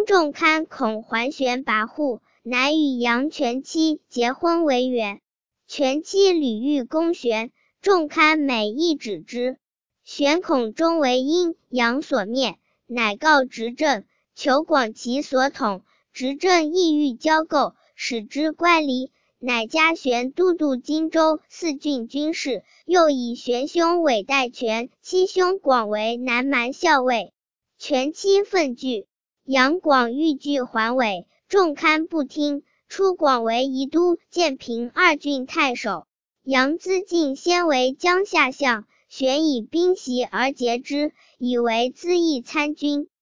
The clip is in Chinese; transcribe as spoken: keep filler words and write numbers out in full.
因仲堪恐桓玄跋扈，乃与杨全妻结婚为远。全妻屡欲攻玄，仲堪每亦止之。玄恐终为因杨所灭，乃告执政，求广其所统。执政意欲交媾，使之乖离，乃加玄都督荆州四郡军事，又以玄兄韦代全妻兄广为南蛮校尉。全妻愤惧，杨广欲拒还韦，仲堪不听，出广为宜都、建平二郡太守。杨资进先为江夏相，玄以兵袭而截之，以为资义参军。